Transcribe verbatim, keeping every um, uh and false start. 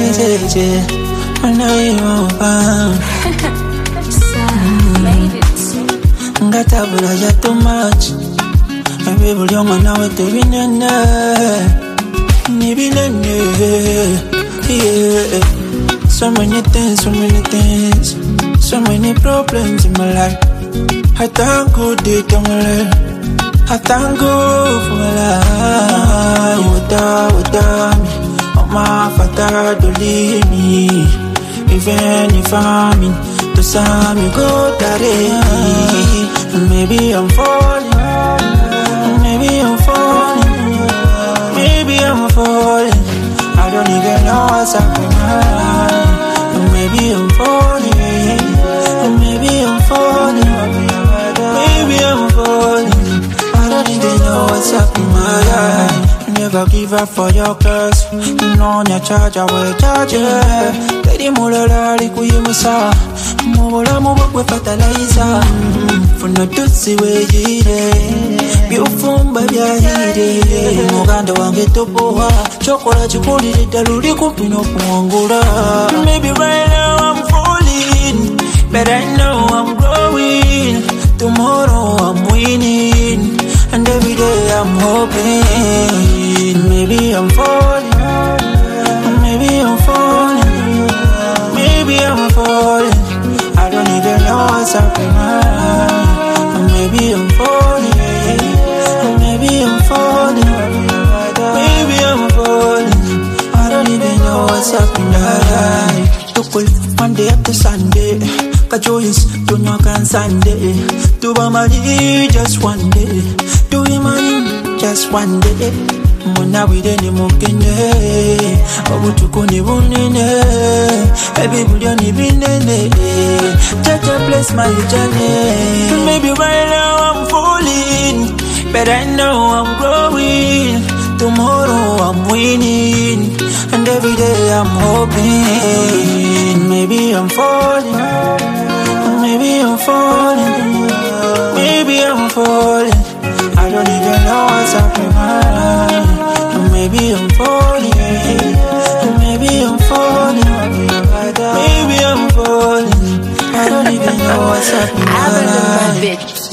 When I open, made it. Ngatabula ya too much. Maybe we'll young and now it's the winner. Maybe yeah. So many things, so many things, so many problems in my life. I thank God it on my life. I thank God for my life. Without, without me, oh my father don't leave me. Even if I'm in to some you go that maybe I'm falling, maybe I'm falling, maybe I'm falling. I don't even know what's happening. Maybe I'm falling, maybe I'm falling, maybe I'm falling. I don't even know what's happening. My life. Never give up for your curse. You know your charge, I will charge you. Teddy Mulala, Likuyimusa. Mola Moba with fertilizer. For no to see where you are. Beautiful, baby, I hate it. Moganda wange topoa. Chocolate, you call it a Ludi Kupino Pongura. Maybe right now I'm falling, but I know I'm growing. Tomorrow I'm winning. And every day I'm hoping. Maybe I'm falling, maybe I'm falling, maybe I'm falling. I don't even know what's happening. Maybe I'm falling, maybe I'm falling, maybe I'm falling. I don't even know what's happening. Tukul Monday up to Sunday, Kajoyis Tunyokan Sunday, Tubamali just one day, do money just one day. Muna with any mokine, Obutukuni Bunine, everybody on the Binene, Jaja bless my journey. Maybe right now I'm falling, but I know I'm growing. Tomorrow I'm winning, and every day I'm hoping. Maybe I'm falling, maybe I'm falling, maybe I'm falling. I don't even know what's happening. Maybe I'm falling, maybe I'm falling, maybe I'm falling. I don't even know what's happening. I